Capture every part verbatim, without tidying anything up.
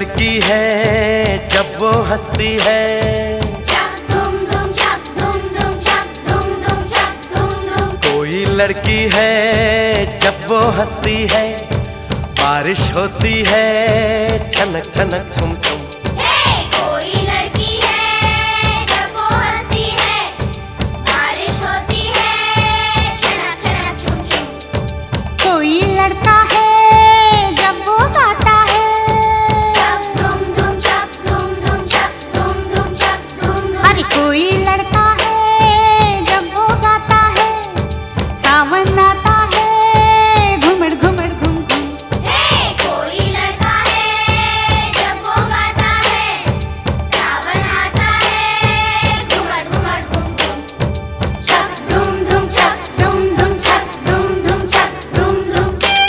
लड़की है जब वो हंसती है, कोई लड़की है जब वो हंसती है, बारिश होती है छनक छनक छुम छुम। कोई लड़का है जब वो गाता है, अरे कोई लड़का है जब वो गाता है, सावन आता है घुमड़ घुमड़ घुम घुम। कोई लड़का है जब वो गाता है, सावन आता है घुमड़ घुमड़ घुम घुम। छक धुम धुम छक धुम धुम छक धुम धुम छक धुम धुम।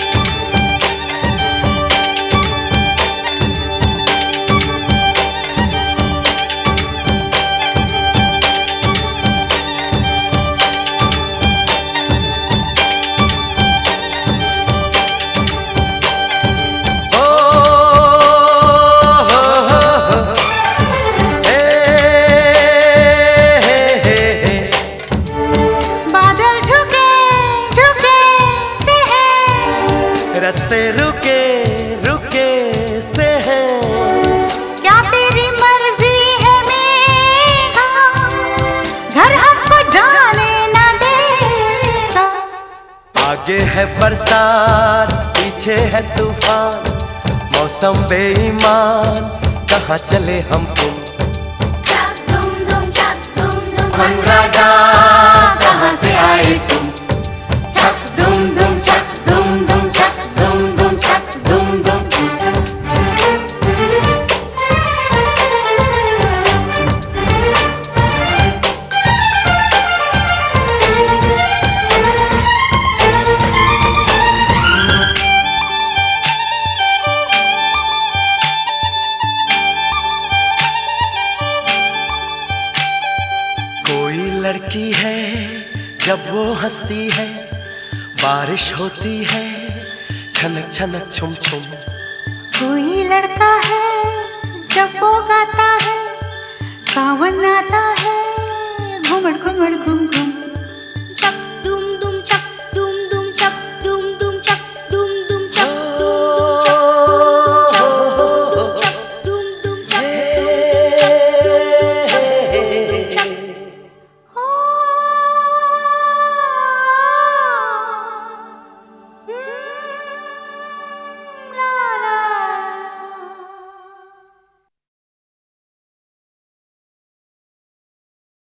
बादल झुके झुके से है, रास्ते रुके रुके से हैं, क्या तेरी मर्जी है मेघा, घर हमको जाने न देगा। आगे है बरसात पीछे है तूफान, मौसम बेईमान कहाँ चले हम तुम। छक धुम धुम छक धुम धुम। हम राजा कहाँ से आए तुम, छक दुम दुम छक दुम दुम छक दुम दुम छक दुम दुम। कोई लड़की है जब वो हंसती है, बारिश होती है छनक छनक छुम छुम। कोई लड़का है जब वो गाता है, सावन आता है घुमड़ घुमड़ घुम